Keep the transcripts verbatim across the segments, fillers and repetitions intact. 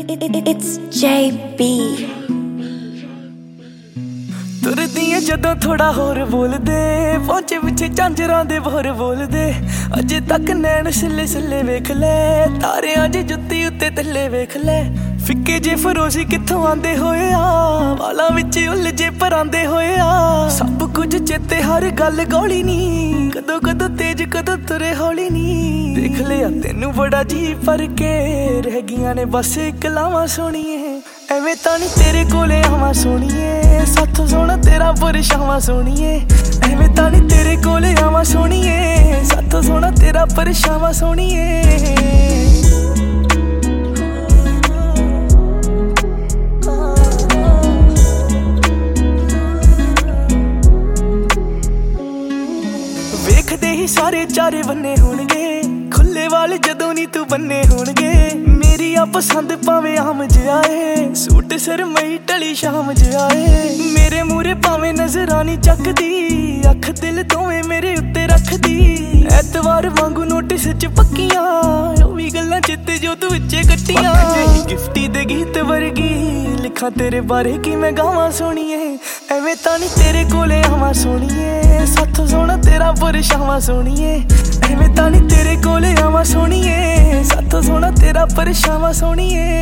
It's J B. ਤੁਰਦੀਆਂ ਜਦੋਂ ਥੋੜਾ ਹੋਰ ਬੋਲਦੇ ਪਹੁੰਚੇ ਪਿੱਛੇ ਝਾਂਜਰਾਂ ਦੇ ਬੋਰ ਬੋਲਦੇ ਅਜੇ ਤੱਕ ਨੈਣ ਸਿੱਲੇ ਸਿੱਲੇ ਵੇਖ ਲੈ ਤਾਰਿਆਂ ਦੀ ਜੁੱਤੀ ਉੱਤੇ ਥੱਲੇ ਵੇਖ ਲੈ ਫਿੱਕੇ ਜੇ ਫਰੋਸ਼ੀ ਕਿੱਥੋਂ ਆਂਦੇ ਹੋਏ ਆ ਵਾਲਾਂ ਵਿੱਚ ਉਲਝੇ ਪਰਾਂਦੇ ਹੋਏ ਆ ਸਭ ਕੁਝ ਚੇਤੇ ਹਰ ਗੱਲ ਗੋਲੀ ਨੀ ਕਦੋਂ ਕਦੋਂ ਤੇਜ ਕਦੋਂ ਤੁਰੇ ਹੌਲੀ ਨੀ ਦੇਖ ਲਿਆ ਤੈਨੂੰ ਬੜਾ ਜੀ ਪਰ ਕੇ ਰਹਿ ਗਈਆਂ ਨੇ ਬਸ ਕਲਾਵਾਂ ਸੋਣੀਏ ਐਵੇਂ ਤਾਂ ਨੀ ਤੇਰੇ ਕੋਲੇ ਆਵਾਂ ਸੋਣੀਏ ਸਾਥੋਂ ਸੋਹਣਾ ਤੇਰਾ ਪਰਛਾਵਾਂ ਸੋਣੀਏ ਐਵੇਂ ਤਾਂ ਨੀ ਤੇਰੇ ਕੋਲੇ ਆਵਾਂ ਸੋਣੀਏ ਸਾਥੋਂ ਸੋਹਣਾ ਤੇਰਾ ਪਰਛਾਵਾਂ ਸੋਣੀਏ ਵੇਖਦੇ ਹੀ ਸਾਰੇ ਚਾਰੇ ਬੰਨੇ ਹੋਣਗੇ ਖੁੱਲੇ ਵਾਲ ਜਦੋਂ ਨੀ ਤੂੰ ਬੰਨੇ ਹੋਣਗੇ ਮੇਰੀ ਆ ਪਸੰਦ ਭਾਵੇਂ ਆਮ ਜਿਹਾ ਏ ਸੂਟ ਸਰਮਈ ਢਲੀ ਸ਼ਾਮ ਜਿਹਾ ਏ ਮੇਰੇ ਮੂਰੇ ਭਾਵੇਂ ਨਜ਼ਰਾਂ ਨੀ ਚੱਕਦੀ ਅੱਖ ਦਿਲ ਦੋਵੇਂ ਮੇਰੇ ਉੱਤੇ ਰੱਖਦੀ ਐਤਵਾਰ ਵਾਂਗੂ ਨੋਟਿਸ ਚ ਪੱਕੀਆਂ ਉਹ ਵੀ ਗੱਲਾਂ ਚਿੱਤੇ ਜੋ ਤੂੰ ਵਿੱਚੇ ਕੱਟੀਆਂ ਗਿਫਟੀ ਦੇ ਗੀਤ ਵਰਗੀ ਲਿਖਾਂ ਤੇਰੇ ਬਾਰੇ ਕੀ ਮੈਂ ਗਾਵਾਂ ਸੋਣੀਏ ਐਵੇਂ ਤਾਂ ਨੀ ਤੇਰੇ ਕੋਲੇ ਆਵਾਂ ਸੋਣੀਏ ਸਾਥੋਂ ਸੋਹਣਾ ਤੇਰਾ ਪਰਛਾਵਾਂ ਸੋਣੀਏ ਐਵੇਂ ਤਾਂ ਨੀ ਤੇਰੇ ਕੋਲੇ ਆਵਾਂ ਸੋਣੀਏ ਸਾਥੋਂ ਸੋਹਣਾ ਤੇਰਾ ਪਰਛਾਵਾਂ ਸੋਣੀਏ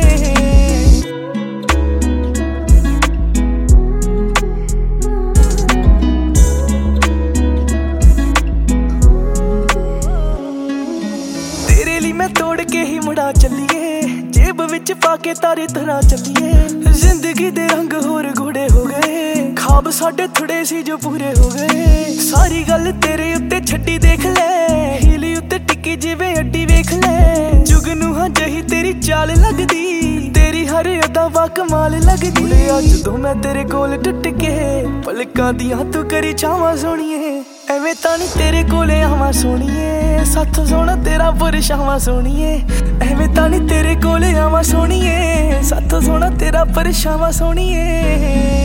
ਤੇਰੇ ਲਈ ਮੈਂ ਤੋੜ ਕੇ ਹੀ ਮੁੜਾ ਚੱਲੀਏ ਜੇਬ ਵਿੱਚ ਪਾ ਕੇ ਤਾਰੇ ਤਰਾ ਚੱਲੀਏ ਜ਼ਿੰਦਗੀ ਦੇ ਰੰਗ ਹੋਰ ਗੂੜੇ ਹੋ ਗਏ ਖਾਬ ਸਾਡੇ ਥੋੜੇ ਸੀ ਜੋ ਪੂਰੇ ਹੋ ਗਏ ਸਾਰੀ ਗੱਲ ਤੇਰੇ ਉੱਤੇ ਛੱਡੀ ਦੇਖ ਲੈ ਹੀਲੀ ਉੱਤੇ ਟਿੱਕੀ ਜਿਵੇਂ ਅੱਡੀ ਵੇਖ ਲੈ ਜੁਗ ਨੂੰ ਹਾਂ ਜਹੀ ਤੇਰੀ ਚਾਲ ਲੱਗਦੀ ਤੇਰੀ ਹਰ ਅਦਾ ਵਾ ਕਮਾਲ ਲੱਗਦੀ ਅੱਜ ਜਦੋਂ ਮੈਂ ਤੇਰੇ ਕੋਲ ਟੁੱਟ ਕੇ ਪਲਕਾਂ ਦੀਆਂ ਤੂੰ ਕਰੀ ਛਾਵਾਂ ਸੋਣੀਏ ਐਵੇਂ ਤਾਂ ਨੀ ਤੇਰੇ ਕੋਲੇ ਆਵਾਂ ਸੋਣੀਏ ਸਾਥੋਂ ਸੋਹਣਾ ਤੇਰਾ ਪਰਛਾਵਾਂ ਸੋਣੀਏ ਐਵੇਂ ਤਾਂ ਨੀ ਤੇਰੇ ਕੋਲੇ ਆਵਾਂ ਸੋਣੀਏ ਸਾਥੋਂ ਸੋਹਣਾ ਤੇਰਾ ਪਰਛਾਵਾਂ ਸੋਣੀਏ